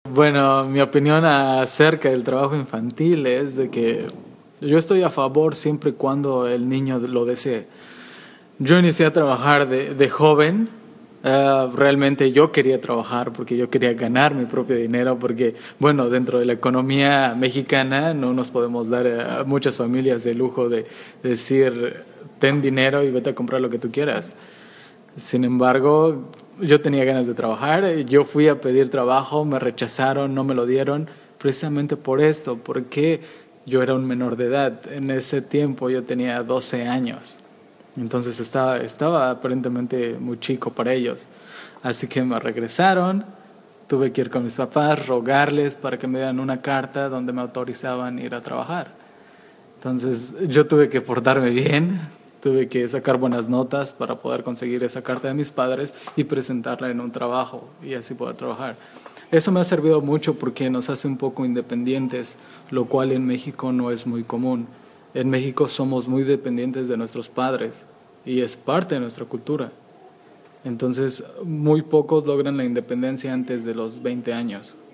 Bueno, mi opinión acerca del trabajo infantil es de que yo estoy a favor siempre y cuando el niño lo desee. Yo inicié a trabajar de joven. Realmente yo quería trabajar porque yo quería ganar mi propio dinero porque, bueno, dentro de la economía mexicana no nos podemos dar a muchas familias el lujo de decir, ten dinero y vete a comprar lo que tú quieras. Sin embargo, yo tenía ganas de trabajar, yo fui a pedir trabajo, me rechazaron, no me lo dieron, precisamente por esto, porque yo era un menor de edad. En ese tiempo yo tenía 12 años, entonces estaba aparentemente muy chico para ellos. Así que me regresaron, tuve que ir con mis papás, rogarles para que me dieran una carta donde me autorizaban ir a trabajar. Entonces yo tuve que portarme bien, tuve que sacar buenas notas para poder conseguir esa carta de mis padres y presentarla en un trabajo y así poder trabajar. Eso me ha servido mucho porque nos hace un poco independientes, lo cual en México no es muy común. En México somos muy dependientes de nuestros padres y es parte de nuestra cultura. Entonces, muy pocos logran la independencia antes de los 20 años.